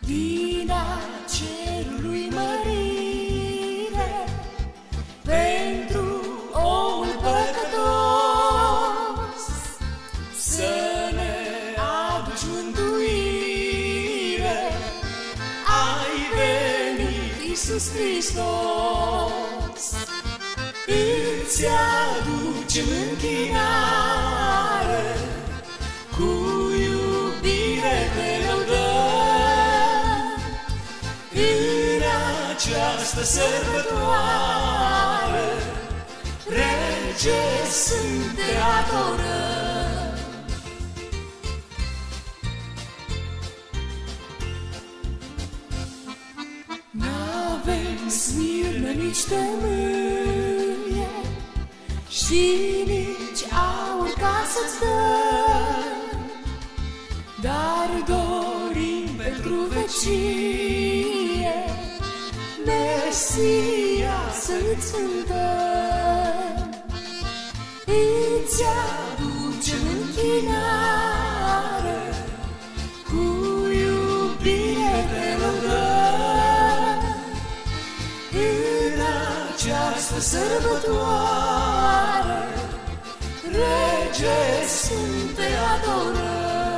Din-a cerului mărire pentru omul păcătos, să ne aduci mântuire. Ai venit, Iisus Hristos, îți aducem închinare, cu iubire te lăudăm. În această sărbătoare, Rege Sfânt, te adorăm. N-avem smirnă, nici tămâie și nici aur ca să-ți dăm, dar dorim pentru vecie Mesia să-ți cântăm. Îți aducem închinare, cu iubire te lăudăm. În această sărbătoare, Rege Sfânt, te adorăm.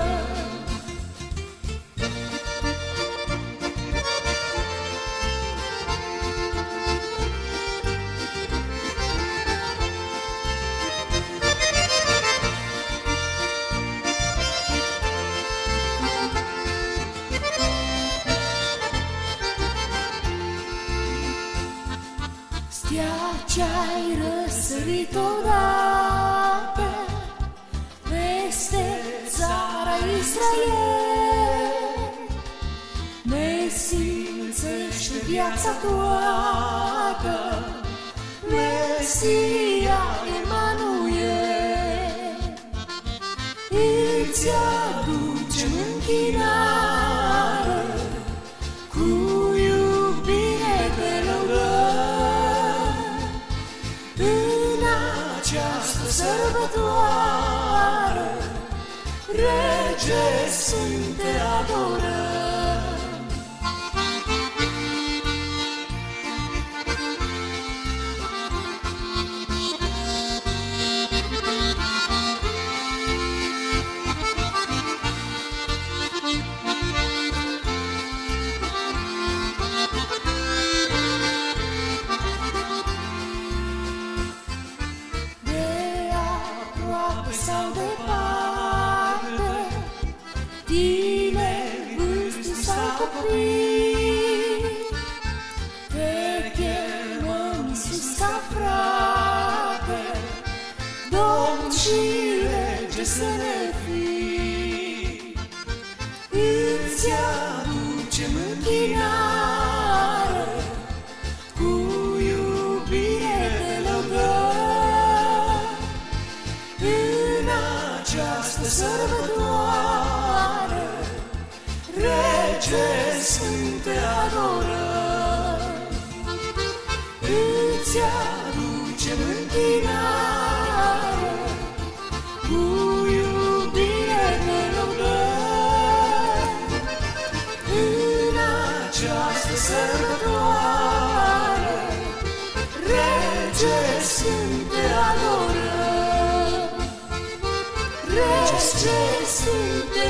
Stea ce-ai răsărit odată peste țara Israel, ne simțește viața toată, Mesia Emanuel. Îți aducem închinare, cu iubire te lăudăm. În această sărbătoare, Rege Sfânt, te adorăm. Sau departe, tine vârstii sau copii, te chemăm, Iisus, ca frate, Domn și Rege să ne fii. Îți aducem închinare, cu iubire te lăudăm. În această sărbătoare, Rege Sfânt, te adorăm. Îți aducem închinare, cu iubire te lăudăm. În această sărbătoare, Rege Sfânt, te adorăm. Rege Sfânt,